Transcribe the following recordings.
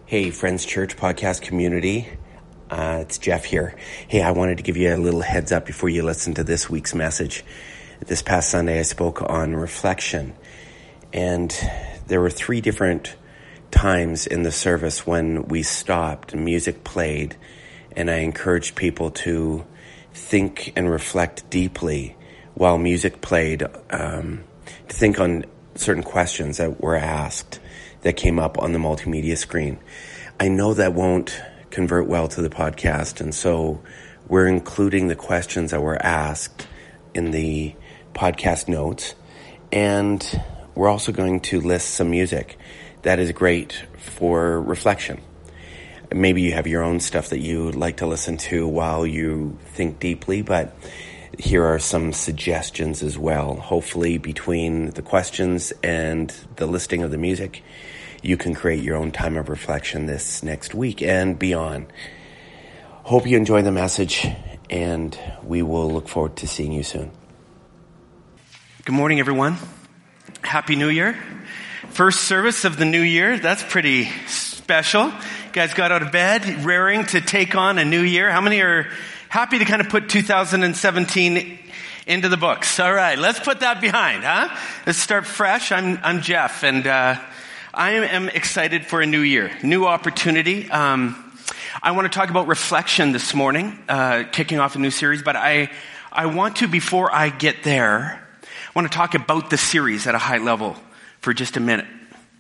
Hey, Friends Church podcast community. It's Jeff here. Hey, I wanted to give you a little heads up before you listen to this week's message. This past Sunday, I spoke on reflection, and there were 3 different times in the service when we stopped and music played, and I encouraged people to think and reflect deeply while music played, to think on certain questions that were asked that came up on the multimedia screen. I know that won't convert well to the podcast, and so we're including the questions that were asked in the podcast notes, and we're also going to list some music that is great for reflection. Maybe you have your own stuff that you like to listen to while you think deeply, but here are some suggestions as well. Hopefully between the questions and the listing of the music, you can create your own time of reflection this next week and beyond. Hope you enjoy the message, and we will look forward to seeing you soon. Good morning, everyone. Happy New Year. First service of the new year. That's pretty special. You guys got out of bed, raring to take on a new year. How many are happy to kind of put 2017 into the books? All right, let's put that behind, huh? Let's start fresh. I'm Jeff, and I am excited for a new year, new opportunity. I want to talk about reflection this morning, kicking off a new series, but I want to, before I get there, I want to talk about the series at a high level for just a minute.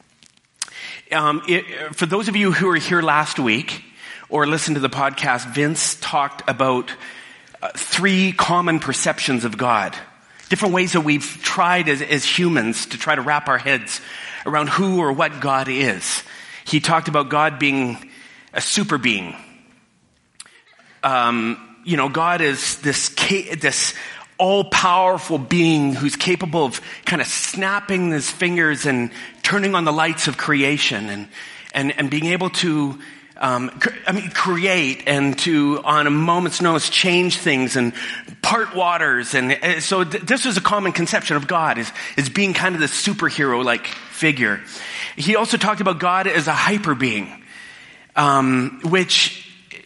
For those of you who were here last week or listened to the podcast, Vince talked about 3 common perceptions of God, different ways that we've tried as humans to try to wrap our heads around who or what God is. He talked about God being a super being. God is this all-powerful being who's capable of kind of snapping his fingers and turning on the lights of creation and being able to create and to, on a moment's notice, change things and part waters. And so this was a common conception of God, is being kind of the superhero-like figure. He also talked about God as a hyper being, which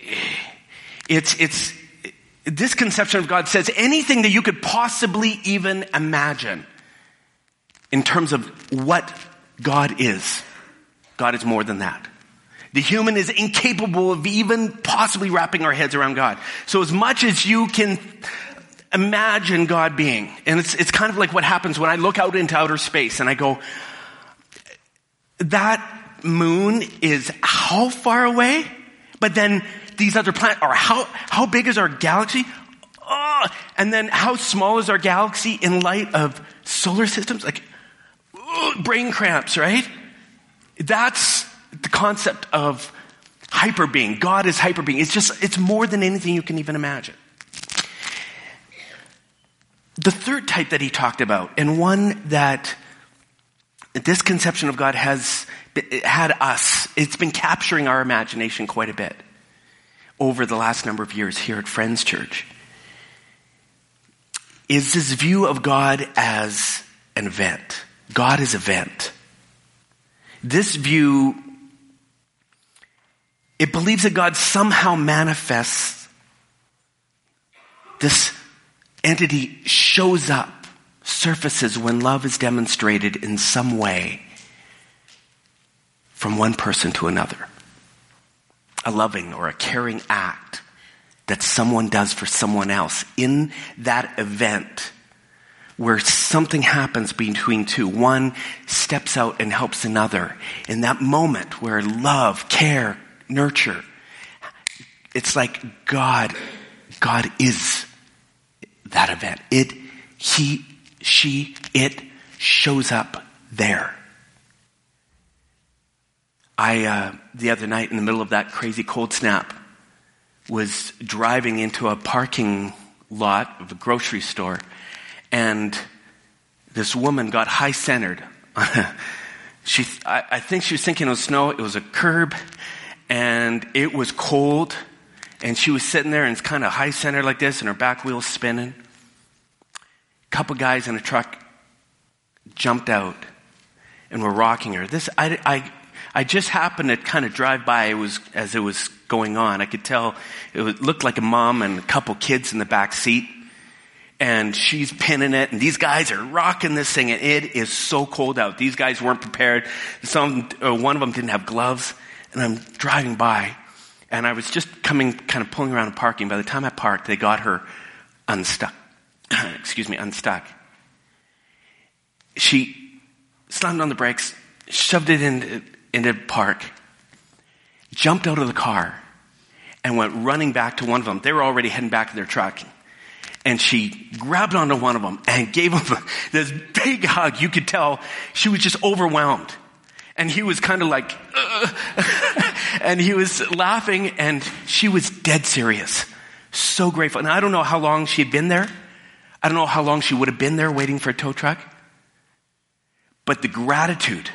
it's this conception of God says anything that you could possibly even imagine in terms of what God is more than that. The human is incapable of even possibly wrapping our heads around God. So as much as you can imagine God being, and it's kind of like what happens when I look out into outer space and I go, that moon is how far away? But then these other planets are how big is our galaxy? Oh, and then how small is our galaxy in light of solar systems? Like, brain cramps, right? That's the concept of hyper being. God is hyper being. It's more than anything you can even imagine. The third type that he talked about, and one that this conception of God has had us, it's been capturing our imagination quite a bit over the last number of years here at Friends Church, is this view of God as an event. God is event. This view, it believes that God somehow manifests, this entity shows up, surfaces when love is demonstrated in some way from one person to another. A loving or a caring act that someone does for someone else. In that event where something happens between two, one steps out and helps another. In that moment where love, care, nurture, it's like God is that event. It shows up there. The other night in the middle of that crazy cold snap was driving into a parking lot of a grocery store, and this woman got high-centered. I think she was thinking it was snow. It was a curb, and it was cold, and she was sitting there and it's kind of high-centered like this, and her back wheel's spinning. A couple guys in a truck jumped out and were rocking her. I just happened to kind of drive by as it was going on. I could tell looked like a mom and a couple kids in the back seat. And she's pinning it, and these guys are rocking this thing, and it is so cold out. These guys weren't prepared. One of them didn't have gloves, and I'm driving by, and I was just kind of pulling around and parking. By the time I parked, they got her unstuck. Unstuck. She slammed on the brakes, shoved it into park, jumped out of the car, and went running back to one of them. They were already heading back to their truck. And she grabbed onto one of them and gave him this big hug. You could tell she was just overwhelmed. And he was kind of like, and he was laughing, and she was dead serious. So grateful. And I don't know how long she had been there. I don't know how long she would have been there waiting for a tow truck. But the gratitude,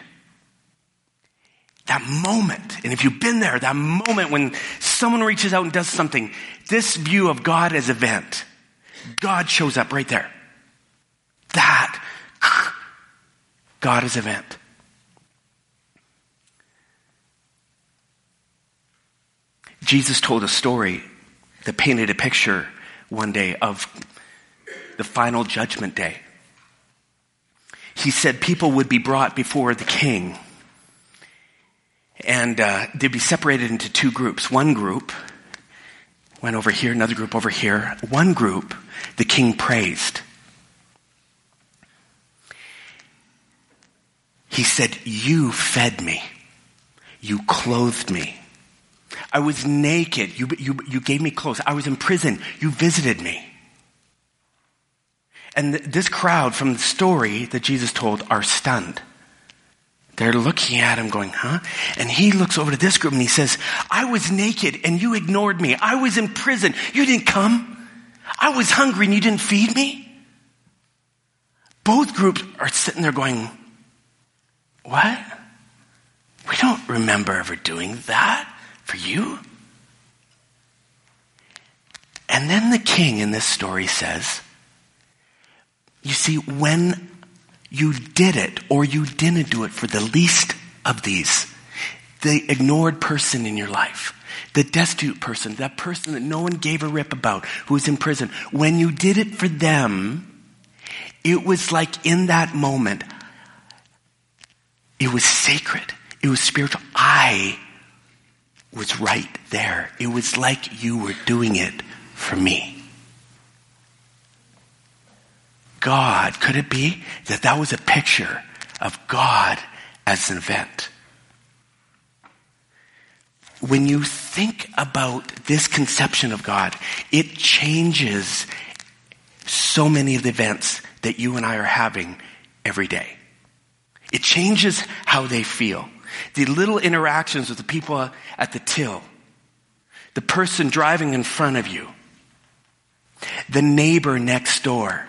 that moment, and if you've been there, that moment when someone reaches out and does something, this view of God as event, God shows up right there. That God is event. Jesus told a story that painted a picture one day of the final judgment day. He said people would be brought before the king, and they'd be separated into two groups. One group went over here, another group over here. One group, the king praised. He said, you fed me. You clothed me. I was naked. You gave me clothes. I was in prison. You visited me. And this crowd from the story that Jesus told are stunned. They're looking at him going, huh? And he looks over to this group and he says, I was naked and you ignored me. I was in prison. You didn't come. I was hungry and you didn't feed me. Both groups are sitting there going, what? We don't remember ever doing that for you. And then the king in this story says, you see, when you did it or you didn't do it for the least of these, the ignored person in your life, the destitute person, that person that no one gave a rip about, who was in prison, when you did it for them, it was like in that moment, it was sacred. It was spiritual. I was right there. It was like you were doing it for me. God, could it be that was a picture of God as an event? When you think about this conception of God, it changes so many of the events that you and I are having every day. It changes how they feel. The little interactions with the people at the till, the person driving in front of you, the neighbor next door,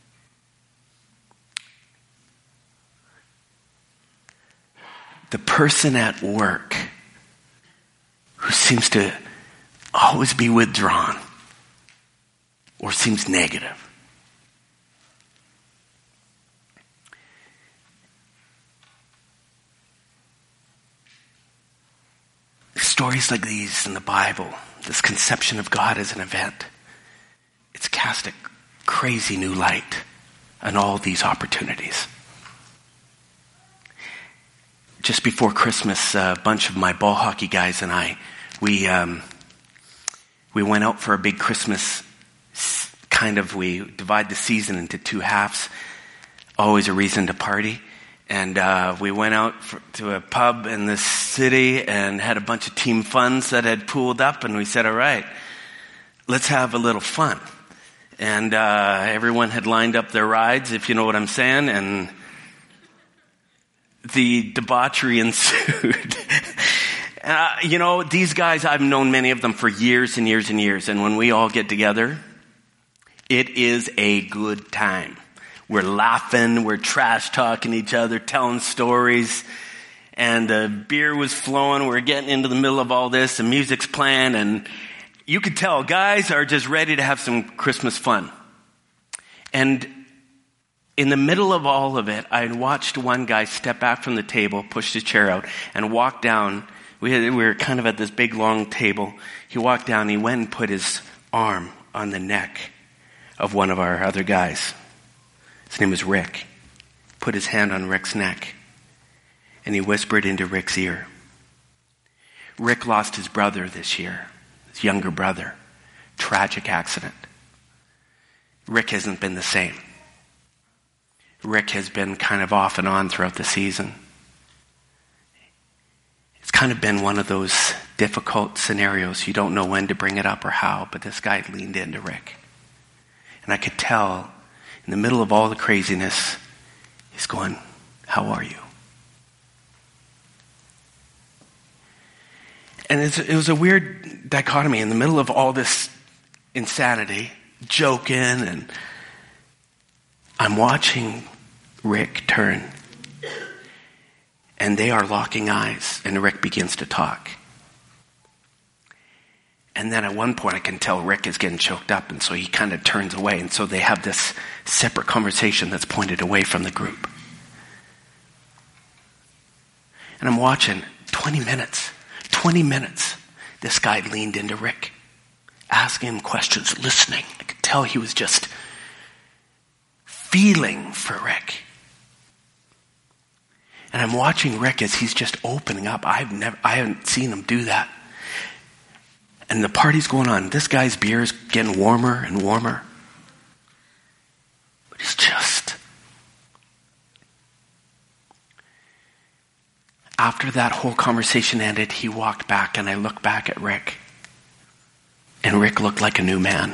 the person at work who seems to always be withdrawn or seems negative. Stories like these in the Bible, this conception of God as an event, it's cast a crazy new light on all these opportunities. Just before Christmas, a bunch of my ball hockey guys and I, we went out for a big Christmas we divide the season into two halves. Always a reason to party. And we went out to a pub in the city and had a bunch of team funds that had pooled up, and we said, all right, let's have a little fun. And everyone had lined up their rides, if you know what I'm saying, and the debauchery ensued. These guys, I've known many of them for years and years and years, and when we all get together, it is a good time. We're laughing, we're trash talking each other, telling stories, and the beer was flowing. We're getting into the middle of all this, the music's playing, and you could tell guys are just ready to have some Christmas fun. And in the middle of all of it, I watched one guy step back from the table, pushed his chair out, and walk down. We were kind of at this big, long table. He walked down, he went and put his arm on the neck of one of our other guys. His name was Rick. Put his hand on Rick's neck, and he whispered into Rick's ear. Rick lost his brother this year, his younger brother. Tragic accident. Rick hasn't been the same. Rick has been kind of off and on throughout the season. It's kind of been one of those difficult scenarios. You don't know when to bring it up or how, but this guy leaned into Rick. And I could tell in the middle of all the craziness, he's going, "How are you?" And it was a weird dichotomy in the middle of all this insanity, joking, and I'm watching Rick turn. And they are locking eyes, and Rick begins to talk. And then at one point I can tell Rick is getting choked up, and so he kind of turns away, and so they have this separate conversation that's pointed away from the group. And I'm watching 20 minutes, this guy leaned into Rick, asking him questions, listening. I could tell he was just feeling for Rick. And I'm watching Rick as he's just opening up. I haven't seen him do that. And the party's going on. This guy's beer is getting warmer and warmer. But he's just... After that whole conversation ended, he walked back, and I looked back at Rick. And Rick looked like a new man.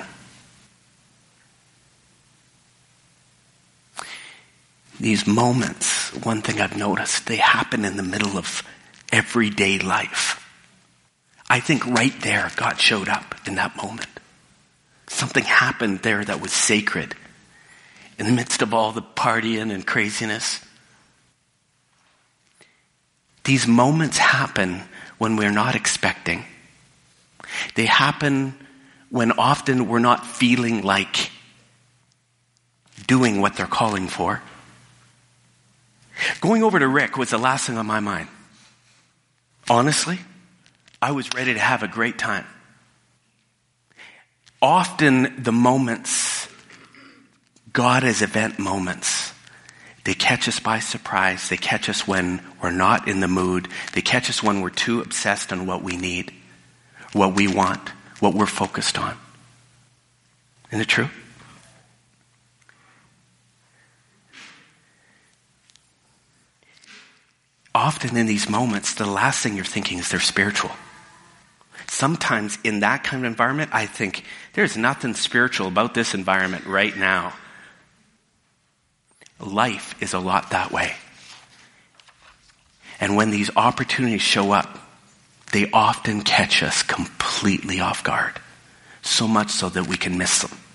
These moments, one thing I've noticed, they happen in the middle of everyday life. I think right there, God showed up in that moment. Something happened there that was sacred. In the midst of all the partying and craziness. These moments happen when we're not expecting. They happen when often we're not feeling like doing what they're calling for. Going over to Rick was the last thing on my mind. Honestly, I was ready to have a great time. Often the moments, God as event moments, they catch us by surprise. They catch us when we're not in the mood. They catch us when we're too obsessed on what we need, what we want, what we're focused on. Isn't it true? Often in these moments, the last thing you're thinking is they're spiritual. Sometimes in that kind of environment, I think there's nothing spiritual about this environment right now. Life is a lot that way. And when these opportunities show up, they often catch us completely off guard. So much so that we can miss them.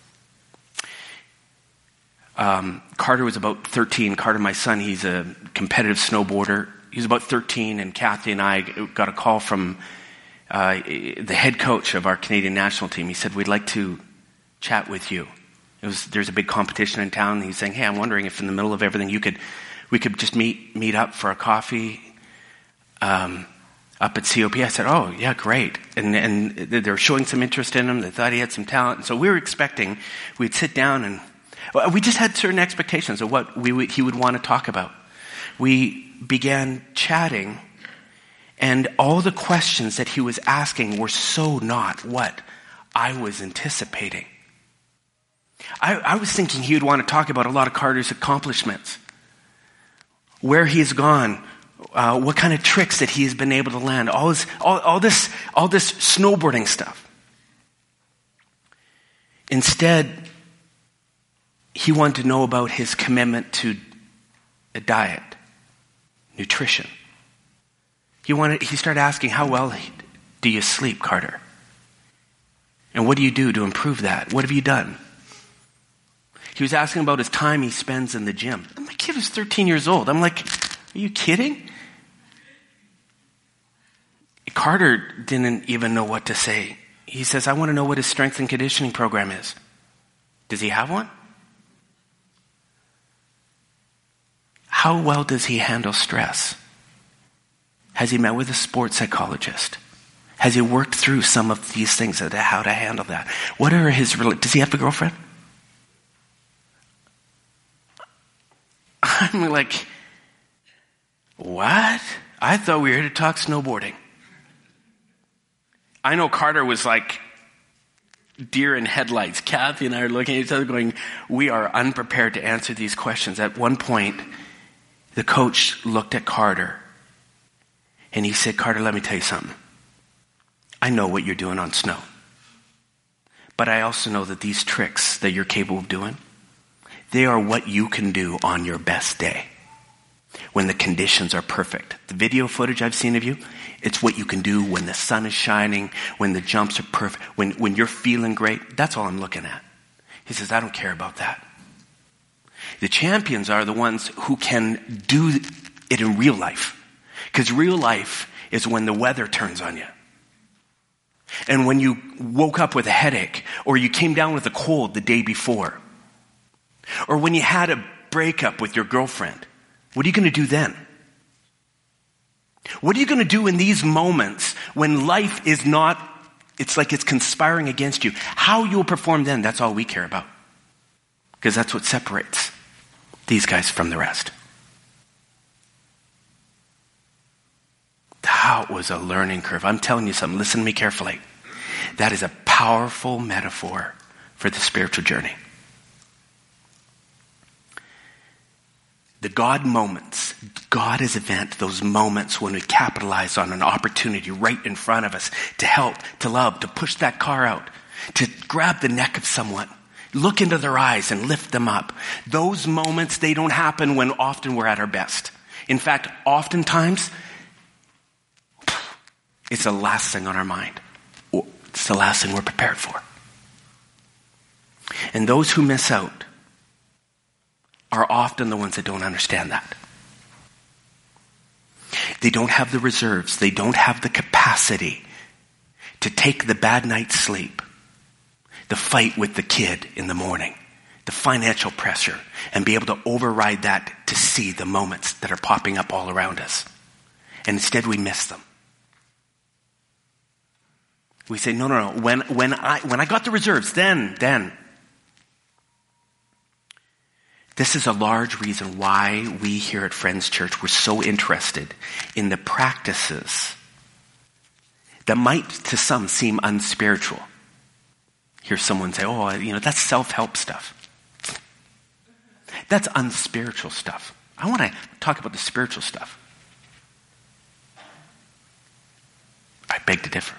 Carter was about 13. Carter, my son, he's a competitive snowboarder. He was about 13, and Kathy and I got a call from the head coach of our Canadian national team. He said, "We'd like to chat with you." There's a big competition in town. He's saying, "Hey, I'm wondering if in the middle of everything we could just meet up for a coffee up at COP." I said, "Oh, yeah, great." And they were showing some interest in him. They thought he had some talent. And so we were expecting we'd sit down and we just had certain expectations of what he would want to talk about. We began chatting, and all the questions that he was asking were so not what I was anticipating. I was thinking he would want to talk about a lot of Carter's accomplishments, where he's gone, what kind of tricks that he's been able to land, all this snowboarding stuff. Instead, he wanted to know about his commitment to a diet, nutrition. He started asking, "How well do you sleep, Carter? And what do you do to improve that? What have you done?" He was asking about his time he spends in the gym. My kid was 13 years old. I'm like, are you kidding? Carter didn't even know what to say. He says, "I want to know what his strength and conditioning program is." Does he have one? how well does he handle stress? Has he met with a sports psychologist? Has he worked through some of these things, how to handle that? What are does he have a girlfriend? I'm like, what? I thought we were here to talk snowboarding. I know Carter was like deer in headlights. Kathy and I are looking at each other going, we are unprepared to answer these questions. At one point, the coach looked at Carter and he said, Carter, let me tell you something. I know what you're doing on snow. But I also know that these tricks that you're capable of doing, they are what you can do on your best day. When the conditions are perfect. The video footage I've seen of you, it's what you can do when the sun is shining, when the jumps are perfect, when you're feeling great. That's all I'm looking at. He says, I don't care about that. The champions are the ones who can do it in real life. Because real life is when the weather turns on you. And when you woke up with a headache, or you came down with a cold the day before, or when you had a breakup with your girlfriend, what are you going to do then? What are you going to do in these moments when life is not, it's like it's conspiring against you? How you'll perform then, that's all we care about. Because that's what separates these guys from the rest. That was a learning curve. I'm telling you something. Listen to me carefully. That is a powerful metaphor for the spiritual journey. The God moments, God is event, those moments when we capitalize on an opportunity right in front of us to help, to love, to push that car out, to grab the neck of someone, look into their eyes and lift them up. Those moments, they don't happen when often we're at our best. In fact, oftentimes, it's the last thing on our mind. It's the last thing we're prepared for. And those who miss out are often the ones that don't understand that. They don't have the reserves. They don't have the capacity to take the bad night's sleep, the fight with the kid in the morning, the financial pressure, and be able to override that to see the moments that are popping up all around us. And instead we miss them. We say, no. When I got the reserves, then. This is a large reason why we here at Friends Church were so interested in the practices that might to some seem unspiritual. Hear someone say, that's self-help stuff. That's unspiritual stuff. I want to talk about the spiritual stuff. I beg to differ.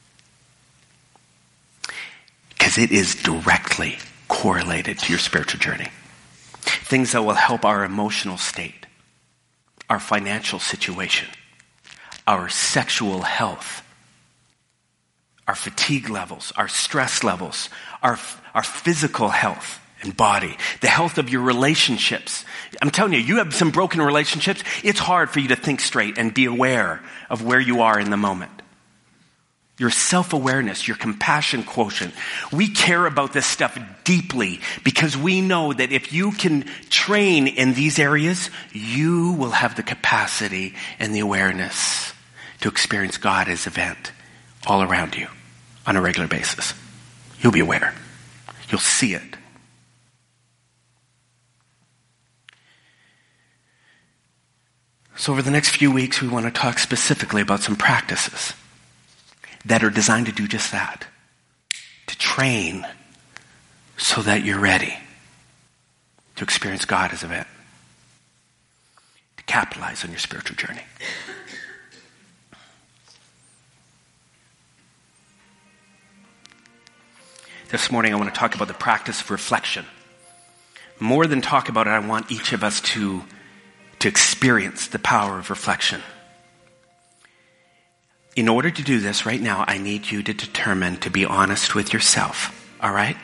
Because it is directly correlated to your spiritual journey. Things that will help our emotional state, our financial situation, our sexual health, our fatigue levels, our stress levels, our physical health and body, the health of your relationships. I'm telling you, you have some broken relationships, it's hard for you to think straight and be aware of where you are in the moment. Your self-awareness, your compassion quotient. We care about this stuff deeply because we know that if you can train in these areas, you will have the capacity and the awareness to experience God as event all around you on a regular basis. You'll be aware. You'll see it. So over the next few weeks, we want to talk specifically about some practices that are designed to do just that. To train so that you're ready to experience God as an event. To capitalize on your spiritual journey. This morning I want to talk about the practice of reflection. More than talk about it, I want each of us to experience the power of reflection. In order to do this right now, I need you to determine to be honest with yourself. All right?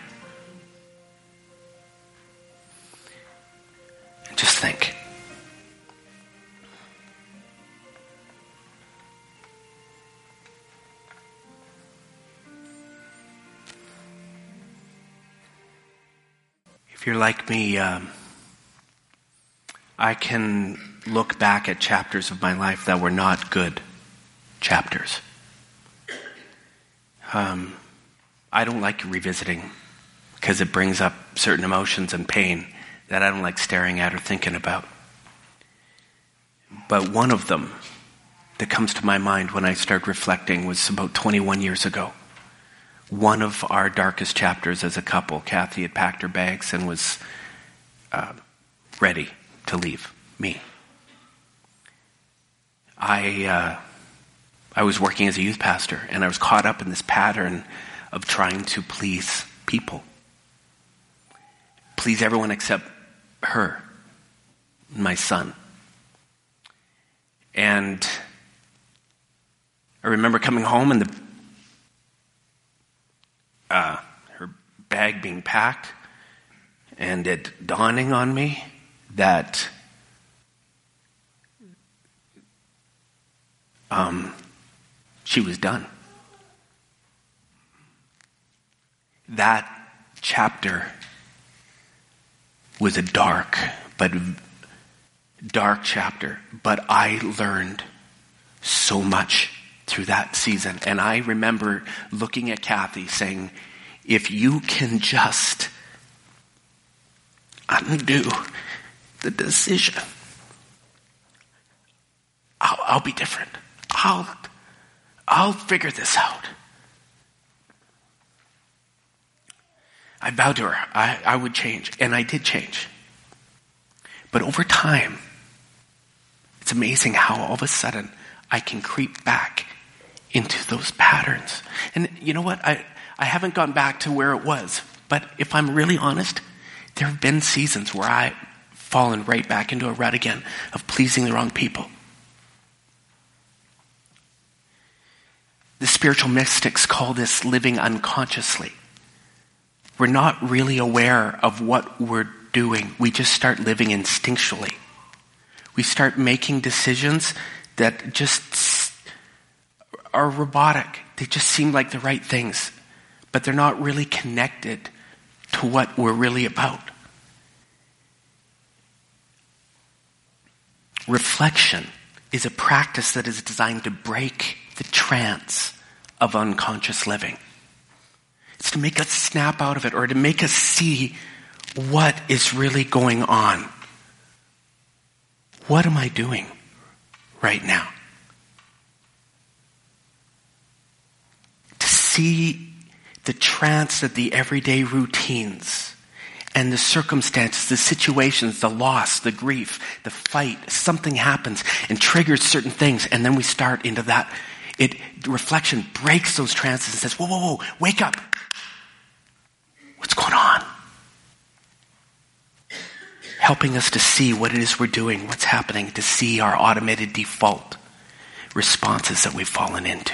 Just think. If you're like me, I can look back at chapters of my life that were not good chapters. I don't like revisiting because it brings up certain emotions and pain that I don't like staring at or thinking about. But one of them that comes to my mind when I start reflecting was about 21 years ago. One of our darkest chapters as a couple, Kathy had packed her bags and was ready to leave me. I was working as a youth pastor, and I was caught up in this pattern of trying to please people. Please everyone except her, my son. And I remember coming home and her bag being packed, and it dawning on me that she was done. That chapter was a dark chapter, but I learned so much through that season. And I remember looking at Kathy saying, if you can just undo the decision, I'll be different. I'll figure this out. I vowed to her I would change, and I did change. But over time, it's amazing how all of a sudden I can creep back into those patterns. And you know what? I haven't gone back to where it was, but if I'm really honest, there have been seasons where I've fallen right back into a rut again of pleasing the wrong people. The spiritual mystics call this living unconsciously. We're not really aware of what we're doing. We just start living instinctually. We start making decisions that just are robotic. They just seem like the right things, but they're not really connected to what we're really about. Reflection is a practice that is designed to break the trance of unconscious living. It's to make us snap out of it, or to make us see what is really going on. What am I doing right now? To see the trance of the everyday routines and the circumstances, the situations, the loss, the grief, the fight. Something happens and triggers certain things, and then we start into that. Reflection breaks those trances and says, whoa, whoa, whoa, wake up. What's going on? Helping us to see what it is we're doing, what's happening, to see our automated default responses that we've fallen into.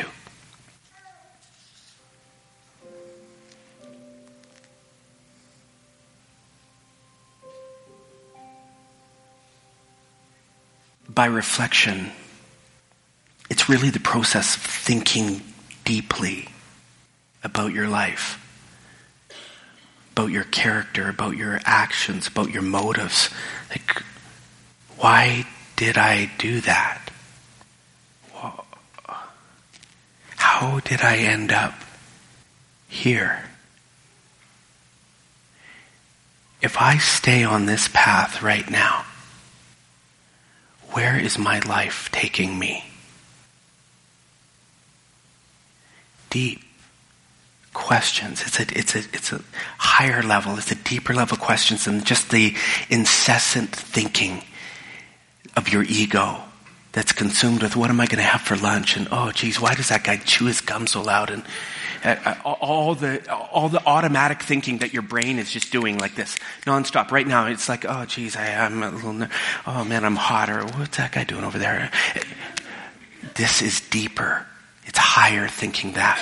By reflection, it's really the process of thinking deeply about your life, about your character, about your actions, about your motives. Like, why did I do that? How did I end up here? If I stay on this path right now, where is my life taking me? Deep questions. It's a higher level. It's a deeper level of questions than just the incessant thinking of your ego that's consumed with what am I going to have for lunch, and oh geez, why does that guy chew his gum so loud, and all the automatic thinking that your brain is just doing like this nonstop. Right now, it's like, oh geez, I'm a little. Oh man, I'm hot. Or what's that guy doing over there? This is deeper. It's higher thinking that.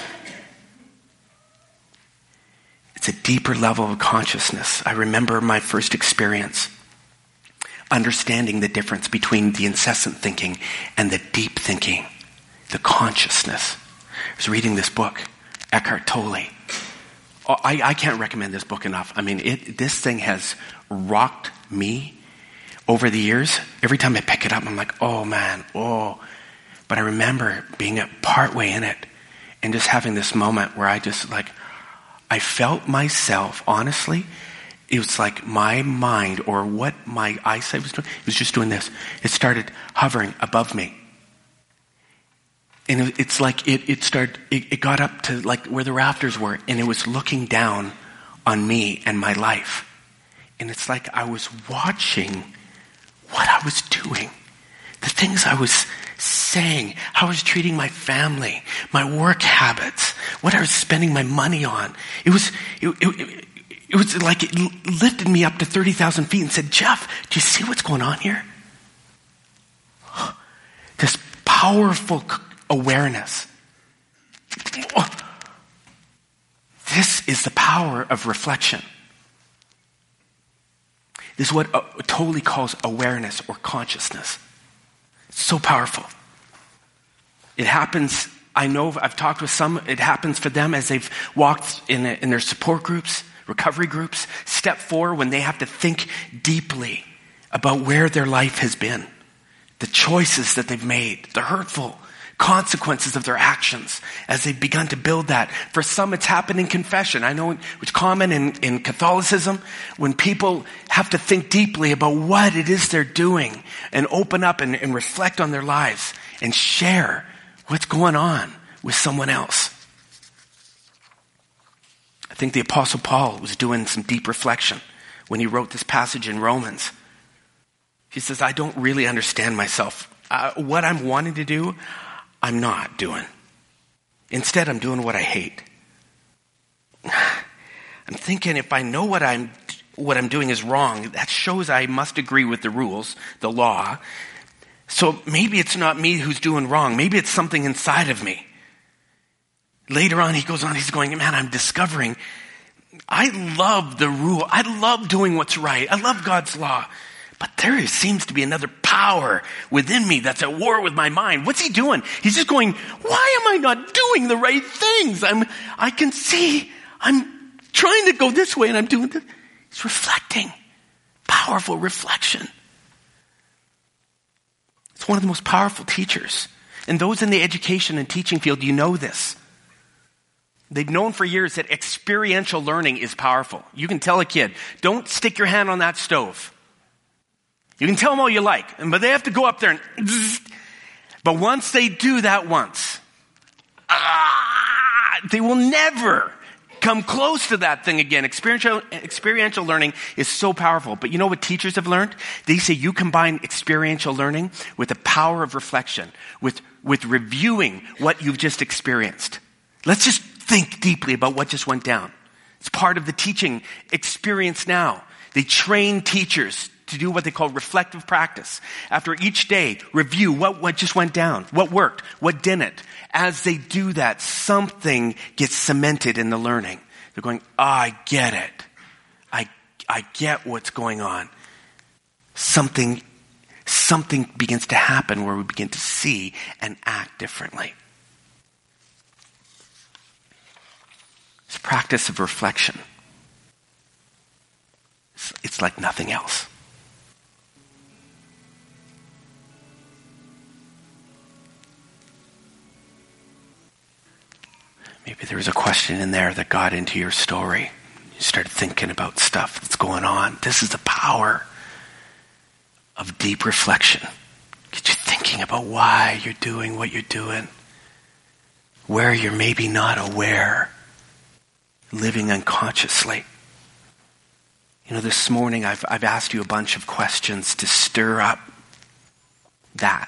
It's a deeper level of consciousness. I remember my first experience understanding the difference between the incessant thinking and the deep thinking, the consciousness. I was reading this book, Eckhart Tolle. Oh, I can't recommend this book enough. I mean, this thing has rocked me over the years, every time I pick it up, I'm like, oh man, oh. But I remember being partway in it and just having this moment where I felt myself, honestly, it was like my mind or what my eyesight was doing, it was just doing this. It started hovering above me. And it's like it got up to like where the rafters were, and it was looking down on me and my life. And it's like I was watching what I was doing, the things I was saying, how I was treating my family, my work habits, what I was spending my money on. It was like it lifted me up to 30,000 feet and said, Jeff, do you see what's going on here? This powerful awareness. This is the power of reflection. This is what Tolle calls awareness or consciousness. It's so powerful. It happens, I know, I've talked with some, it happens for them as they've walked in their support groups, recovery groups, step 4 when they have to think deeply about where their life has been, the choices that they've made, the hurtful consequences of their actions as they've begun to build that. For some, it's happened in confession. I know it's common in Catholicism when people have to think deeply about what it is they're doing and open up and reflect on their lives and share what's going on with someone else. I think the Apostle Paul was doing some deep reflection when he wrote this passage in Romans. He says, I don't really understand myself. What I'm wanting to do, I'm not doing. Instead, I'm doing what I hate. I'm thinking if I know what I'm doing is wrong, that shows I must agree with the rules, the law. So maybe it's not me who's doing wrong. Maybe it's something inside of me. Later on, he goes on, he's going, man, I'm discovering I love the rule. I love doing what's right. I love God's law. But there seems to be another power within me that's at war with my mind. What's he doing? He's just going, why am I not doing the right things? I can see I'm trying to go this way and I'm doing this. He's reflecting. Powerful reflection. It's one of the most powerful teachers. And those in the education and teaching field, you know this. They've known for years that experiential learning is powerful. You can tell a kid, don't stick your hand on that stove. You can tell them all you like, but they have to go up there and but once they do that once, they will never come close to that thing again. Experiential learning is so powerful. But you know what teachers have learned? They say you combine experiential learning with the power of reflection, with reviewing what you've just experienced. Let's just think deeply about what just went down. It's part of the teaching experience now. They train teachers to do what they call reflective practice. After each day, review what just went down, what worked, what didn't. As they do that, something gets cemented in the learning. They're going, I get it. I get what's going on. Something begins to happen where we begin to see and act differently. It's a practice of reflection. It's like nothing else. Maybe there was a question in there that got into your story. You started thinking about stuff that's going on. This is the power of deep reflection. Get you thinking about why you're doing what you're doing. Where you're maybe not aware. Living unconsciously. You know, this morning I've asked you a bunch of questions to stir up that.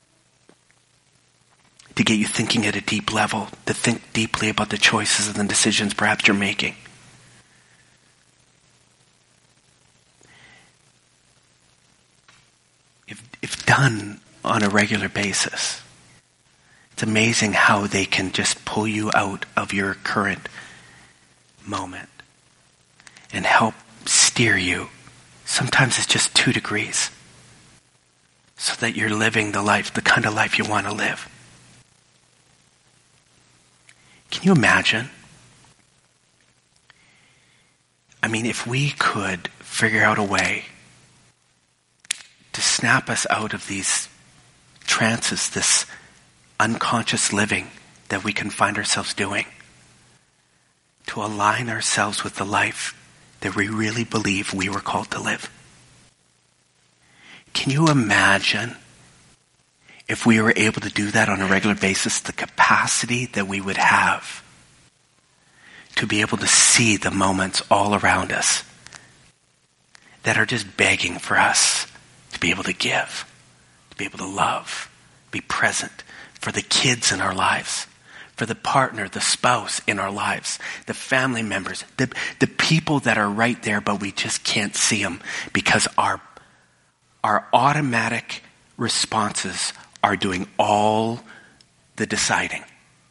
To get you thinking at a deep level, to think deeply about the choices and the decisions perhaps you're making. If done on a regular basis, it's amazing how they can just pull you out of your current moment and help steer you. Sometimes it's just 2 degrees so that you're living the life, the kind of life you want to live. Can you imagine? I mean, if we could figure out a way snap us out of these trances, this unconscious living that we can find ourselves doing, to align ourselves with the life that we really believe we were called to live. Can you imagine if we were able to do that on a regular basis, the capacity that we would have to be able to see the moments all around us that are just begging for us to be able to give, to be able to love, be present for the kids in our lives, for the partner, the spouse in our lives, the family members, the people that are right there, but we just can't see them because our automatic responses are doing all the deciding.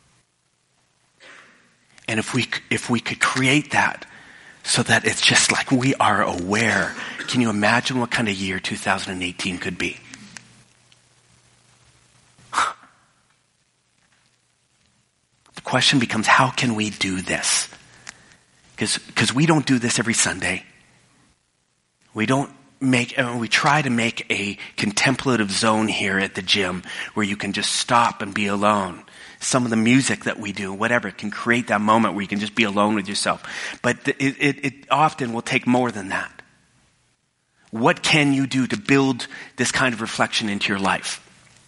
And if we could create that so that it's just like we are aware, can you imagine what kind of year 2018 could be? The question becomes, how can we do this? Because we don't do this every Sunday. We try to make a contemplative zone here at the gym where you can just stop and be alone. Some of the music that we do, whatever, can create that moment where you can just be alone with yourself. But it often will take more than that. What can you do to build this kind of reflection into your life?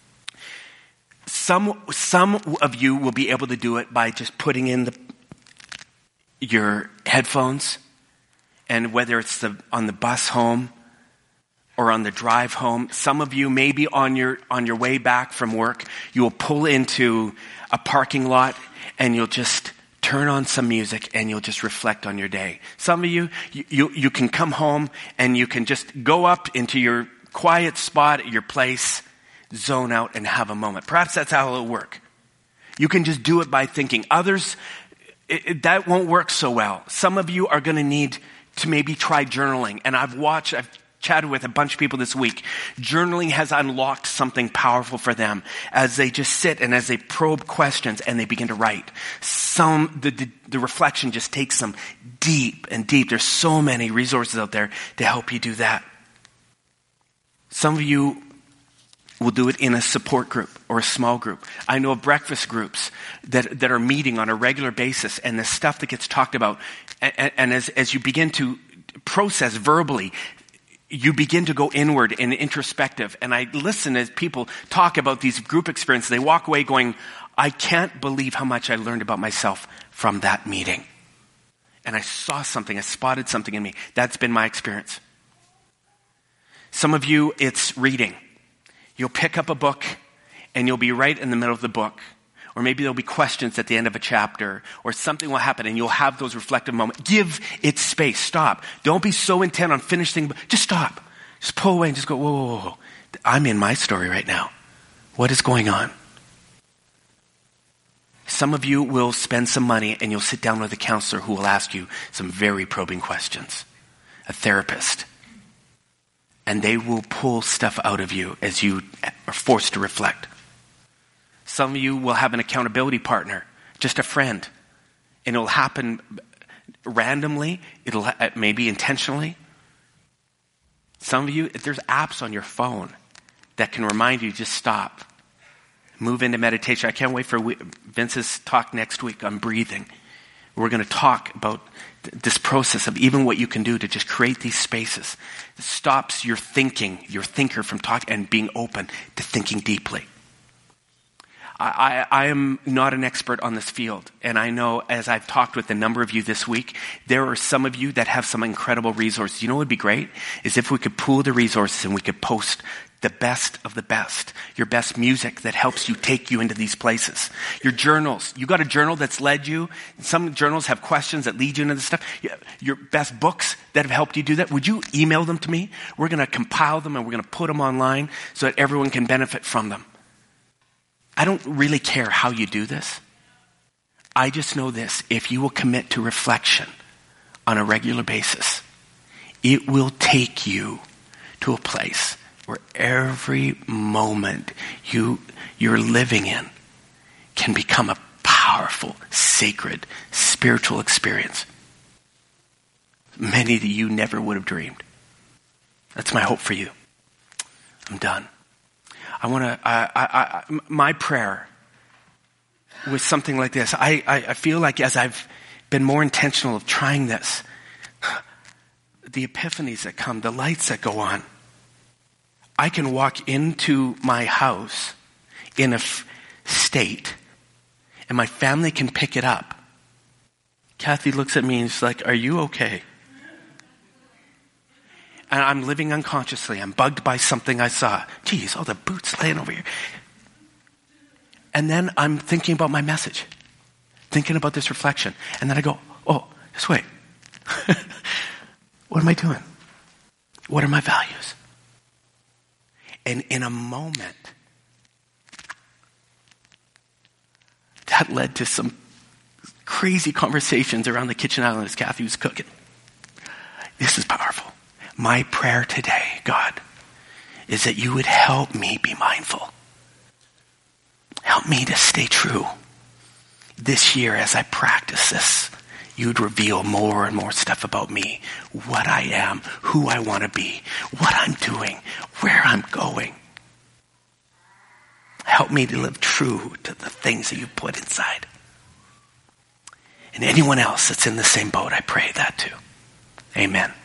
Some of you will be able to do it by just putting in your headphones, and whether it's on the bus home or on the drive home. Some of you, maybe on your way back from work, you will pull into a parking lot and you'll just turn on some music and you'll just reflect on your day. Some of you can come home and you can just go up into your quiet spot at your place, zone out and have a moment. Perhaps that's how it'll work. You can just do it by thinking. Others, that won't work so well. Some of you are going to need to maybe try journaling. And I've chatted with a bunch of people this week. Journaling has unlocked something powerful for them as they just sit and as they probe questions and they begin to write. The reflection just takes them deep and deep. There's so many resources out there to help you do that. Some of you will do it in a support group or a small group. I know of breakfast groups that are meeting on a regular basis, and the stuff that gets talked about, and as you begin to process verbally, you begin to go inward and introspective. And I listen as people talk about these group experiences. They walk away going, I can't believe how much I learned about myself from that meeting. And I saw something, I spotted something in me. That's been my experience. Some of you, it's reading. You'll pick up a book and you'll be right in the middle of the book. Or maybe there'll be questions at the end of a chapter, or something will happen and you'll have those reflective moments. Give it space. Stop. Don't be so intent on finishing. Just stop. Just pull away and just go, whoa, whoa, whoa. I'm in my story right now. What is going on? Some of you will spend some money and you'll sit down with a counselor who will ask you some very probing questions. A therapist. And they will pull stuff out of you as you are forced to reflect. Some of you will have an accountability partner, just a friend. And it'll happen randomly. It'll maybe intentionally. Some of you, there's apps on your phone that can remind you, just stop. Move into meditation. I can't wait for Vince's talk next week on breathing. We're going to talk about this process of even what you can do to just create these spaces. It stops your thinker from talking and being open to thinking deeply. I am not an expert on this field, and I know as I've talked with a number of you this week, there are some of you that have some incredible resources. You know what would be great? Is if we could pool the resources and we could post the best of the best. Your best music that helps you take you into these places. Your journals. You got a journal that's led you. Some journals have questions that lead you into this stuff. Your best books that have helped you do that. Would you email them to me? We're going to compile them and we're going to put them online so that everyone can benefit from them. I don't really care how you do this. I just know this. If you will commit to reflection on a regular basis, it will take you to a place where every moment you're living in can become a powerful, sacred, spiritual experience. Many that you never would have dreamed. That's my hope for you. I'm done. My prayer was something like this. I feel like as I've been more intentional of trying this, the epiphanies that come, the lights that go on, I can walk into my house in a state and my family can pick it up. Kathy looks at me and she's like, "Are you okay?" And I'm living unconsciously. I'm bugged by something I saw. Geez, all the boots laying over here. And then I'm thinking about my message, thinking about this reflection. And then I go, oh, just wait. What am I doing? What are my values? And in a moment, that led to some crazy conversations around the kitchen island as Kathy was cooking. This is powerful. My prayer today, God, is that you would help me be mindful. Help me to stay true. This year, as I practice this, you'd reveal more and more stuff about me, what I am, who I want to be, what I'm doing, where I'm going. Help me to live true to the things that you put inside. And anyone else that's in the same boat, I pray that too. Amen.